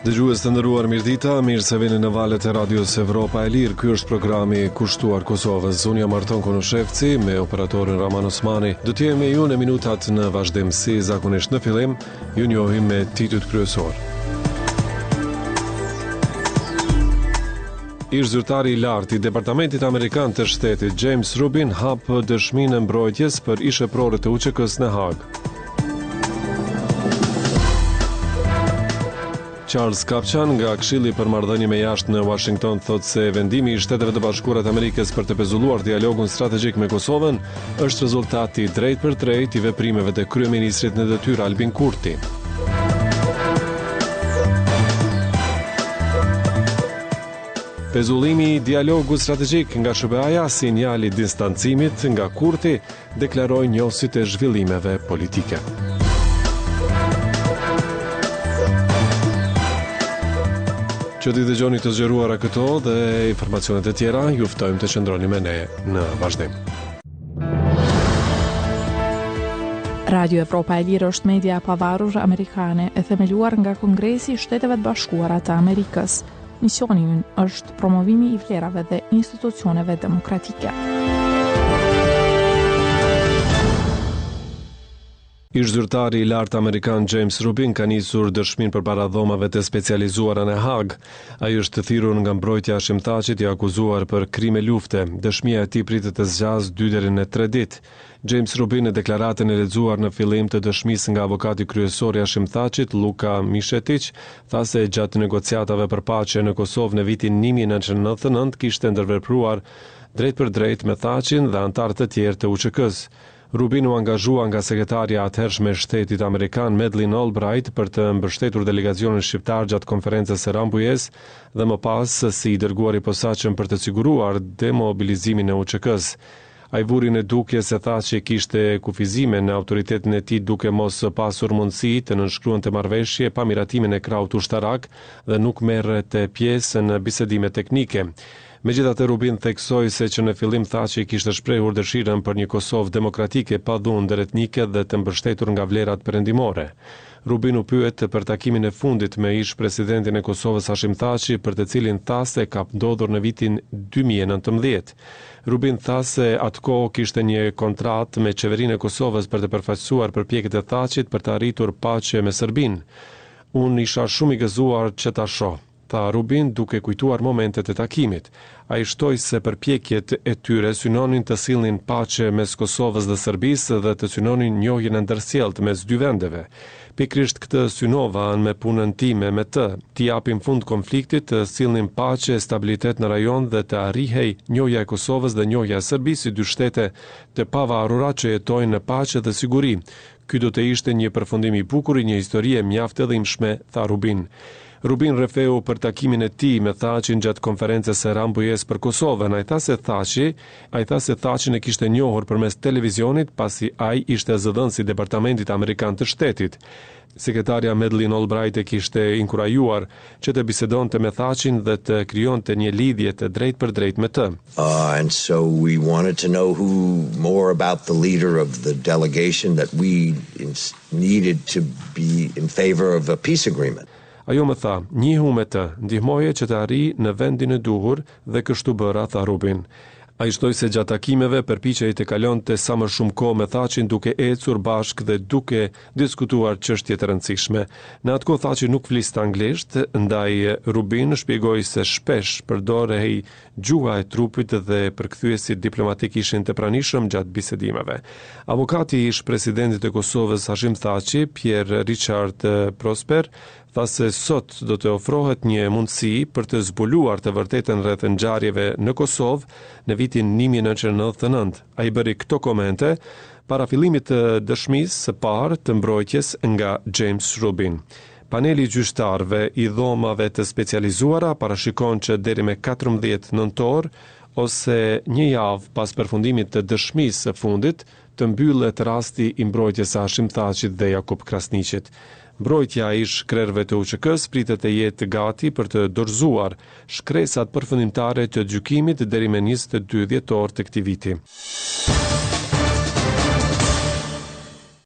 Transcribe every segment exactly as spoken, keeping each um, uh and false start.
Dëgjues të nderuar, mirëdita, mirë se vini në valët e Radios Evropa e Lirë. Ky është programi Kushtuar Kosovës. Unë jam Arton Konushevci me operatorin Raman Osmani. Do të jemi me ju në minutat në vazhdim. Si zakonisht në fillim, ju njohim me titujt kryesor. Ish zyrtari i lartë i Departamentit Amerikan të Shtetit James Rubin hap dëshminë e mbrojtjes për isheprorët e U Q K-s në Hagë. Charles Kapçan nga Këshilli për Marrëdhënie me Jashtë në Washington thotë se vendimi i Shteteve të Bashkuara të Amerikës për të pezulluar dialogun strategjik me Kosovën është rezultati drejt për drejt i veprimeve të kryeministrit në detyrë Albin Kurti. Pezullimi i dialogut strategjik nga S B A-ja, sinjali distancimit nga Kurti, deklaroi njohësit e zhvillimeve politike. Që ti dëgjoni të zgjeruara këto dhe informacionet e tjera, ju ftojmë të qëndroni me ne në vazhdim. Radio Evropa e Lirë është media e pavarur amerikane e themeluar nga Kongresi i Shteteve të Bashkuara të Amerikës. Misioni i ynë është promovimi i vlerave dhe institucioneve demokratike. Ish zyrtari i lartë amerikan James Rubin ka nisur dëshminë përpara dhomave të specializuara në Hagë. Ai është thirrur nga mbrojtja e Hashim Thaçit i akuzuar për krime lufte. Dëshmia e tij pritet të zgjasë dy deri në tre ditë. James Rubin në deklaratën e lexuar në fillim të dëshmisë nga avokati kryesor i Hashim Thaçit, Luka Mishetic, tha se gjatë negociatave për paqe në Kosovë në vitin një mijë nëntëqind e nëntëdhjetë e nëntë kishte ndërvepruar drejt për drejt me Thaçin dhe anëtarë të tjerë të U Q K-s. Rubin u angazhua nga sekretarja atëhershme e Shtetit Amerikan Madeleine Albright për të mbështetur delegacionin shqiptar gjatë konferencës së Rambujës dhe më pas si i dërguar i posaçëm për të siguruar demobilizimin e U Q K-s. Ai vuri në dukje se Thaçi kishte kufizime në autoritetin e tij duke mos pasur mundësi të nënshkruante marrëveshje pa miratimin e krahut ushtarak dhe nuk merrte pjesë në bisedime teknike. Megjithatë, Rubin theksoi se që në fillim Thaçi kishte shprehur dëshirën për një Kosovë demokratike pa dhunë ndërretnike dhe të mbështetur nga vlerat perëndimore. Rubin u pyet për takimin e fundit me ish presidentin e Kosovës Hashim Thaçi, për të cilin tha se ka ndodhur në vitin dy mijë e nëntëmbëdhjetë. Rubin tha se atkohë kishte një kontratë me qeverinë e Kosovës për të përfaqësuar përpjekjet e Thaçit për të arritur paqe me Serbinë. Unë isha shumë i gëzuar që ta shoh, tha Rubin duke kujtuar momentet e takimit. Ai shtoi se përpjekjet e tyre synonin të sillnin paqe mes Kosovës dhe Serbisë dhe të synonin njohjen e ndërsjellët mes dy vendeve. Pikrisht këtë synova me punën time me të, t'i japim fund konfliktit, të sillnim paqe, stabilitet në rajon dhe të arrihej njohja e Kosovës dhe njohja e Serbisë, si dy shtete të pavarura që jetojnë në paqe dhe siguri. Ky do të ishte një përfundim i bukur i një historie mjaft e dhimbshme, tha Rubin. Rubin rrefeu për takimin e tij me Thaçin gjatë konferencës së Rambujës për Kosovën. Ai tha se Thaçi, ai tha se Thaçin e kishte njohur përmes televizionit pasi ai ishte zëdhënës i Departamentit Amerikan të Shtetit. Sekretarja Madeleine Albright e kishte inkurajuar që të bisedonte me Thaçin dhe të krijonte një lidhje të drejtë për drejtë me të. Uh, and so we wanted to know who more about the leader of the delegation that we needed to be in favor of a peace agreement. Ajo më tha, njihu me të, ndihmoje që të arri në vendin e duhur dhe kështu bëra, tha Rubin. Ai shtoi se gjatë takimeve përpiqej të kalonte sa më shumë kohë me Thaçin duke ecur bashkë dhe duke diskutuar çështje të rëndësishme. Në atë kohë Thaçi nuk fliste anglisht, ndaj Rubin shpjegoi se shpesh përdorej gjuha e trupit dhe përkthyesit diplomatik ishin të pranishëm gjatë bisedimeve. Avokati i ish presidentit të Kosovës Hashim Thaçi, Pierre Richard Prosper, tha se sot do të ofrohet një mundësi për të zbuluar të vërtetën rreth ngjarjeve në Kosovë në vitin një mijë nëntëqind e nëntëdhjetë e nëntë. Ai bëri këto komente para fillimit të dëshmisë së parë të mbrojtjes nga James Rubin. Paneli gjyqtarëve i dhomave të specializuara parashikon që deri me katërmbëdhjetë nëntor ose një javë pas përfundimit të dëshmisë së fundit të mbyllet rasti i mbrojtjes së Hashim Thaçit dhe Jakub Krasniqit. Mbrojtja e ish krerëve të U Q K-s pritet të jetë gati për të dorëzuar shkresat përfundimtare të gjykimit deri me njëzet e dy dhjetor të këtij viti.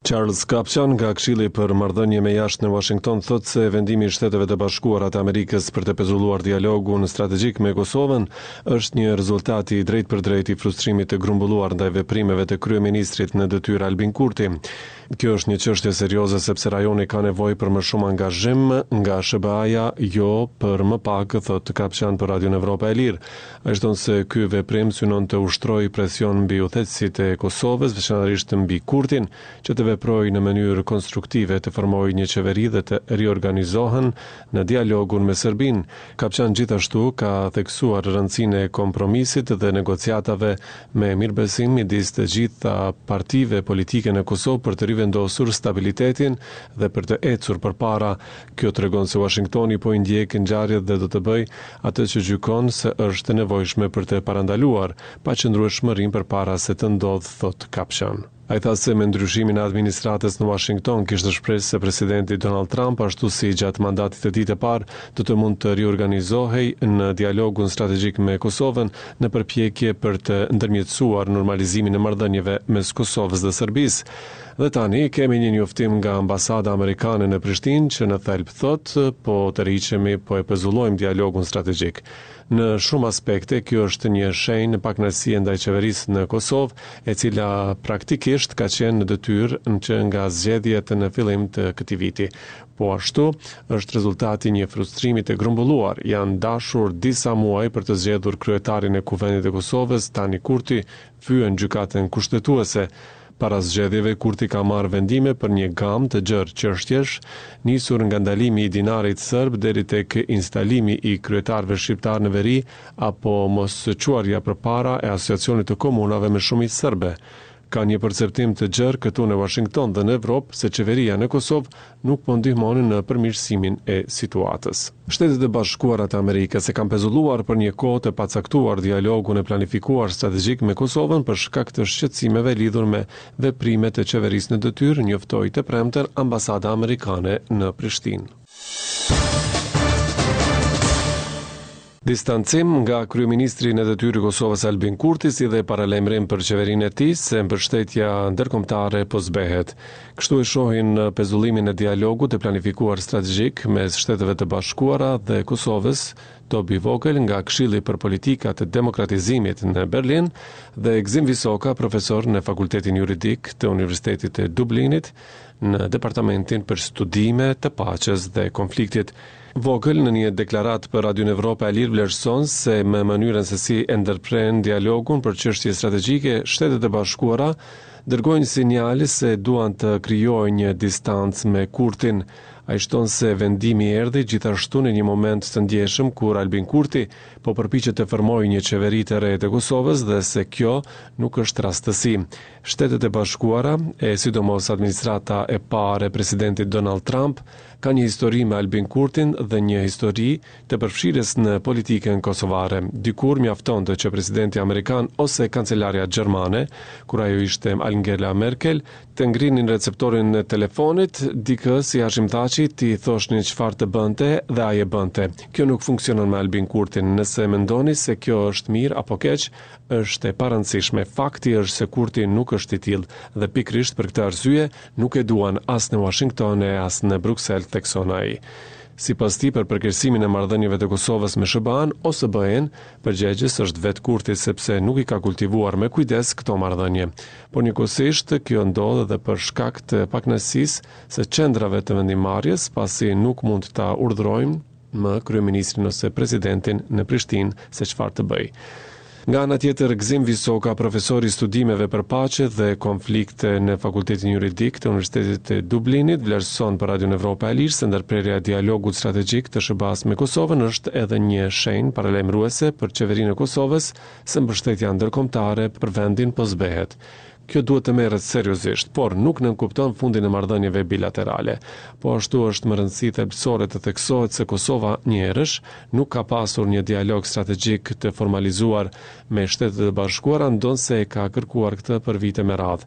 Charles Kupchan nga Këshilli për Marrëdhënie me Jashtë në Washington thotë se vendimi i Shteteve të Bashkuara të Amerikës për të pezulluar dialogun strategjik me Kosovën është një rezultat i drejtpërdrejtë i frustrimit të grumbulluar ndaj veprimeve të kryeministrit në detyrë Albin Kurti. Kjo është një çështje serioze sepse rajoni ka nevojë për më shumë angazhim nga S B A-ja, jo për më pak, thotë Kupchan për Radion Evropa e Lirë. Ai thonë se ky veprim synon të ushtrojë presion mbi udhëheqësit e Kosovës, veçanërisht mbi Kurtin, që të veprojë në mënyrë konstruktive të formojë një qeveri dhe të riorganizohen në dialogun me Serbinë. Kupchan gjithashtu ka theksuar rëndësinë e kompromisit dhe negociatave me mirëbesim midis të gjitha partive politike në Kosovë për të rivendosur stabilitetin dhe për të ecur përpara. Kjo tregon se Washingtoni po i ndjek ngjarjet dhe do të bëj atë që gjykon se është nevojshme për të parandaluar paqëndrueshmërinë përpara se të ndodhë, thot Kupchan. Ai tha se me ndryshimin e administratës në Washington kishte shpresë se presidenti Donald Trump, ashtu si gjatë mandatit të tij të parë, do të mund të riorganizohej në dialogun strategjik me Kosovën në përpjekje për të ndërmjetësuar normalizimin e marrëdhënieve mes Kosovës dhe Serbisë. Dhe tani kemi një njoftim nga ambasada amerikane në Prishtinë që në thelb thotë po të rriqemi, po e pezullojmë dialogun strategjik. Në shumë aspekte kjo është një shenjë pakënaqësie ndaj qeverisë në Kosovë, e cila praktikisht ka qenë në detyrë që nga zgjedhjet në fillim të këtij viti. Po ashtu është rezultati një frustrimi të grumbulluar. Janë dashur disa muaj për të zgjedhur kryetarin e Kuvendit të Kosovës, Tani Kurti, fyen gjykatën kushtetuese. Para zgjedhjeve, Kurti ka marrë vendime për një gamë të gjerë çështjesh, nisur nga ndalimi i dinarit serb deri tek instalimi i kryetarëve shqiptar në veri apo mosquarja përpara e asociacionit të komunave me shumicë serbe. Ka një perceptim të gjerë këtu në Washington dhe në Evropë se qeveria në Kosovë nuk po ndihmon në përmirësimin e situatës. Shtetet e Bashkuara të Amerikës e kanë pezulluar për një kohë të pacaktuar dialogun e planifikuar strategjik me Kosovën për shkak të shqetësimeve lidhur me veprimet e qeverisë në detyrë, njoftoi të premten ambasada amerikane në Prishtinë. Distancim nga kryeministri në detyrë i Kosovës Albin Kurti si dhe paralajmërim për qeverinë e tij se mbështetja ndërkombëtare po zbehet. Kështu e shohin pezullimin e dialogut të planifikuar strategjik mes Shteteve të Bashkuara dhe Kosovës, Tobi Vogel nga Këshilli për Politikat të Demokratizimit në Berlin dhe Gzim Visoka, profesor në Fakultetin Juridik të Universitetit të Dublinit në Departamentin për Studime të Paqes dhe Konfliktit. Vogel në një deklarat për Radion Evropa e Lirë vlerëson se me mënyrën se si e ndërpren dialogun për çështje strategjike, Shtetet e Bashkuara dërgojnë sinjale se duan të krijojnë një distancë me Kurtin. Ai shton se vendimi erdhi gjithashtu në një moment të ndjeshëm kur Albin Kurti po përpiqet të formojë një qeveri të re të Kosovës dhe se kjo nuk është rastësi. Shtetet e Bashkuara, e sidomos administrata e parë e presidentit Donald Trump, ka një histori me Albin Kurtin dhe një histori të përfshirës në politikën kosovare. Dikur mjaftonte që presidenti amerikan ose kancelarja gjermane, kur ajo ishte Angela Merkel, të ngrinin receptorin në telefonit, dikë si Hashim Thaçi ti thoshnin çfarë të bënte dhe ai e bënte. Kjo nuk funksionon me Albin Kurtin. Nëse mendoni se kjo është mirë apo keq, është e parëndësishme. Fakti është se Kurti nuk është i tillë dhe pikërisht për këtë arsye nuk e duan as në Washington e as në Bruksel, thekson ai. Sipas tij, për përkeqësimin e marrëdhënieve të Kosovës me S B A-n ose B E-n, përgjegjës është vetë Kurti sepse nuk i ka kultivuar me kujdes këto marrëdhënie. Por njëkohësisht kjo ndodh edhe për shkak të pakënaqësisë së qendrave të vendimmarrjes, pasi nuk mund ta urdhërojnë më kryeministrin ose presidentin në Prishtinë se çfarë të bëjë. Nga ana tjetër, Gzim Visoka, profesor i studimeve për paqe dhe konflikte në Fakultetin Juridik të Universitetit të Dublinit, vlerëson për Radion Evropa e Lirë se ndërprerja e dialogut strategjik të S B A-s me Kosovën është edhe një shenjë paralajmëruese për qeverinë e Kosovës se mbështetja ndërkombëtare për vendin po zbehet. Kjo duhet të merret seriozisht, por nuk nënkupton fundin e marrëdhënieve bilaterale. Po ashtu është më rëndësi thelbësore të theksohet se Kosova njerësh nuk ka pasur një dialog strategjik të formalizuar me Shtetet e Bashkuara, ndonse e ka kërkuar këtë për vite me radhë.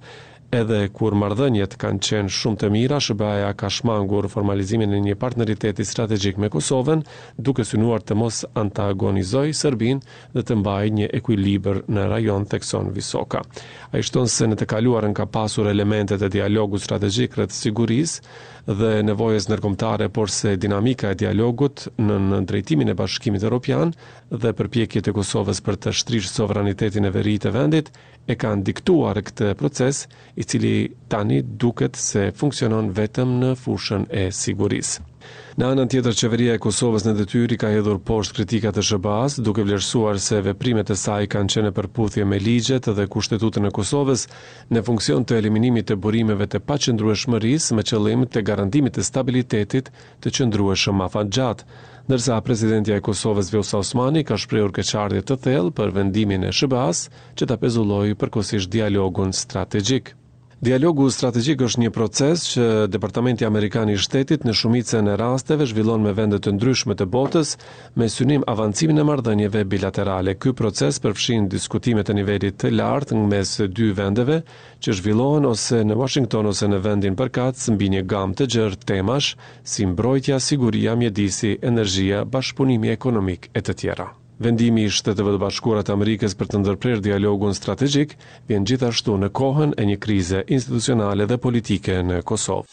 Edhe kur marrëdhëniet kanë qenë shumë të mira, S B A-ja ka shmangur formalizimin e një partneriteti strategjik me Kosovën, duke synuar të mos antagonizojë Serbinë dhe të mbajë një ekuilibër në rajon, thekson Visoka. Ai shton se në të kaluarën ka pasur elemente të dialogut strategjik rreth sigurisë dhe nevojës ndërkombëtare, por se dinamika e dialogut në, në drejtimin e Bashkimit Evropian dhe përpjekjet e Kosovës për të shtrishë sovranitetin e veri të vendit e kanë diktuar këtë proces, i cili tani duket se funksionon vetëm në fushën e sigurisë. Në anën tjetër, qeveria e Kosovës në detyri ka hedhur poshtë kritikat e S B A-s, duke vlerësuar se veprimet e saj kanë qenë në përputhje me ligjet dhe Kushtetutën e Kosovës në funksion të eliminimit të burimeve të paqëndrueshmërisë me qëllim të garantimit të stabilitetit të qëndrueshëm afatgjatë, ndërsa presidentja e Kosovës Vjosa Osmani ka shprehur keqardhje të thellë për vendimin e S B A-s që ta pezullojë përkohësisht dialogun strategjik. Dialogu strategjik është një proces që Departamenti Amerikan i Shtetit në shumicën e rasteve zhvillon me vende të ndryshme të botës me synim avancimin e marrëdhënieve bilaterale. Ky proces përfshin diskutime të nivelit të lartë mes dy vendeve që zhvillohen ose në Washington ose në vendin përkatës mbi një gamë të gjerë temash si mbrojtja, siguria, mjedisi, energjia, bashkëpunimi ekonomik e të tjera. Vendimi i Shteteve të Bashkuara të Amerikës për të ndërprerë dialogun strategjik vjen gjithashtu në kohën e një krize institucionale dhe politike në Kosovë.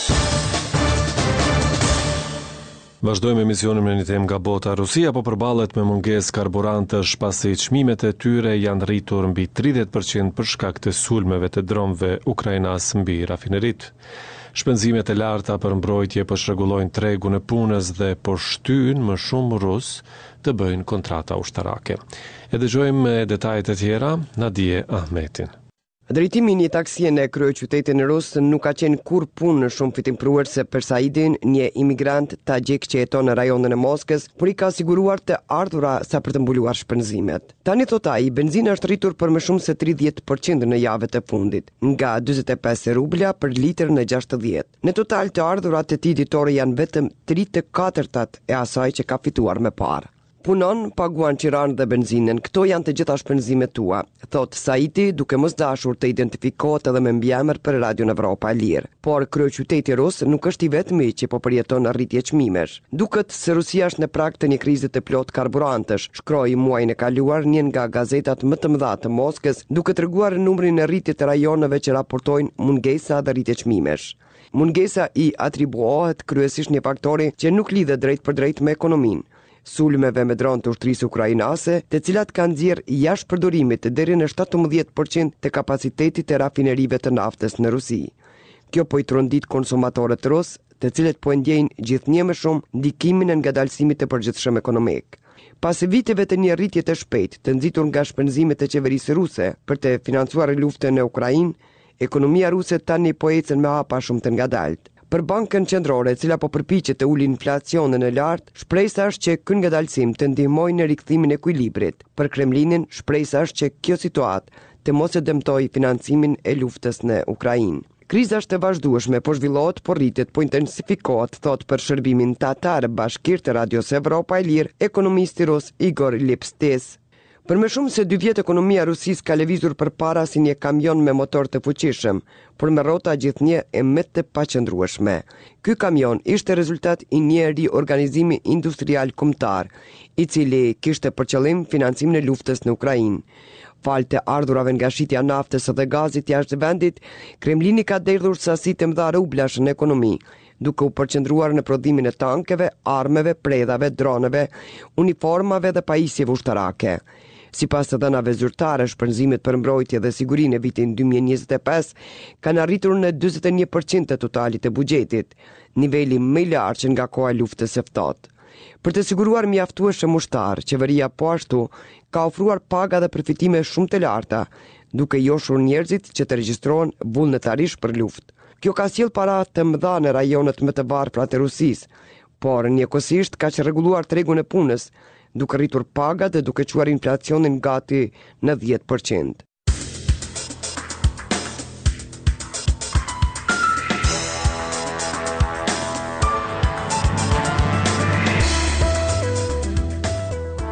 Vazhdojmë emisionin me një temë nga bota. Rusia po përballet me mungesë karburantësh pasi çmimet e tyre janë rritur mbi tridhjetë përqind për shkak të sulmeve të dronëve ukrainas mbi rafineritë. Shpenzimet e larta për mbrojtje po shregullojnë tregun e punës dhe po shtyjnë më shumë rus të bëjnë kontrata ushtarake. E dëgjojmë me detajet e tjera Nadije Ahmetin. Drejtimi një taksie në kryeqytetin rus nuk ka qenë kur punë në shumë fitimpruar se Persaidin, një imigrant tagjik që jeton në rajonin e Moskës, por i ka siguruar të ardhura sa për të mbuluar shpenzimet. Tani thot ai, benzina është rritur për më shumë se tridhjetë përqind në javët e fundit, nga dyzet e pesë rubla për litër në gjashtëdhjetë. Në total të ardhurat e tij ditore janë vetëm tre të katërtat e asaj që ka fituar më parë. Punon, paguan qiran dhe benzinën, këto janë të gjitha shpenzimet tua, thot Saiti, duke mos dashur të identifikohet edhe me mbiemër për Radion Evropa e Lirë. Por kryeqyteti rus nuk është i vetmi që po përjeton rritje çmimesh. Duket se Rusia është në prag të një krize të plot karburantësh, shkroi muajin e kaluar një nga gazetat më të mëdha të Moskës, duke treguar numrin e rritjes të rajoneve që raportojnë mungesa dhe rritje çmimesh. Mungesa i atribuohet kryesisht një faktori që nuk lidhet drejt për drejt me ekonominë. Sulmeve me dronë të ushtrisë ukrainase, të cilat kanë nxjerrë jashtë përdorimit deri në shtatëmbëdhjetë përqind të kapacitetit të rafinerive të naftës në Rusi. Kjo po i trondit konsumatorët rus, të cilët po ndjejnë gjithnjë më shumë ndikimin e ngadalësimit të përgjithshëm ekonomik. Pas viteve të një rritje të shpejtë, të nxitur nga shpenzimet e qeverisë ruse për të financuar luftën në Ukrainë, ekonomia ruse tani po ecën me hapa shumë të ngadaltë. Për bankën qendrore, e cila po përpiqet të ulë inflacionin e lartë, shpresa është që ky ngadalësim të ndihmojë në rikthimin e ekuilibrit. Për Kremlinin, shpresa është që kjo situatë të mos e dëmtojë financimin e luftës në Ukrainë. Kriza është e vazhdueshme, po zhvillohet, po rritet, po intensifikohet, thot për shërbimin tatar bashkir të Radios Evropa e Lirë, ekonomisti rus Igor Lipstes. Për më shumë se dy vjet ekonomia e Rusisë ka lëvizur përpara si një kamion me motor të fuqishëm, por me rrota gjithnjë e më të paqëndrueshme. Ky kamion ishte rezultat i një riorganizimi industrial kombëtar, i cili kishte për qëllim financimin e luftës në Ukrainë. Falë të ardhurave nga shitja naftës dhe gazit jashtë vendit, Kremlini ka derdhur sasi të mëdha rublash në ekonomi, duke u përqendruar në prodhimin e tankeve, armeve, predhave, droneve, uniformave dhe pajisjeve ushtarake. Sipas të dhënave zyrtare, shpenzimet për mbrojtje dhe sigurinë e vitin dy mijë e njëzet e pesë kanë arritur në njëzet e një përqind të totalit të buxhetit, niveli më i lartë që nga koha e luftës së ftohtë. Për të siguruar mjaftueshëm ushtar, qeveria po ashtu ka ofruar paga dhe përfitime shumë të larta, duke joshur njerëzit që të regjistrohen vullnetarisht për luftë. Kjo ka sjell para të mëdha në rajonet më të varfra të Rusisë, por njëkohësisht ka çrregulluar tregun e punës, duke rritur pagat dhe duke çuar inflacionin gati në dhjetë përqind.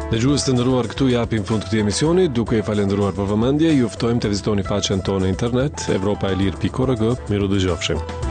Dëgjues të nderuar, këtu japim fund këtij emisioni, duke i falendëruar për vëmendje, ju ftojmë të vizitoni faqen tonë në internet evropaelir pikë org. Miru dëgjofshim.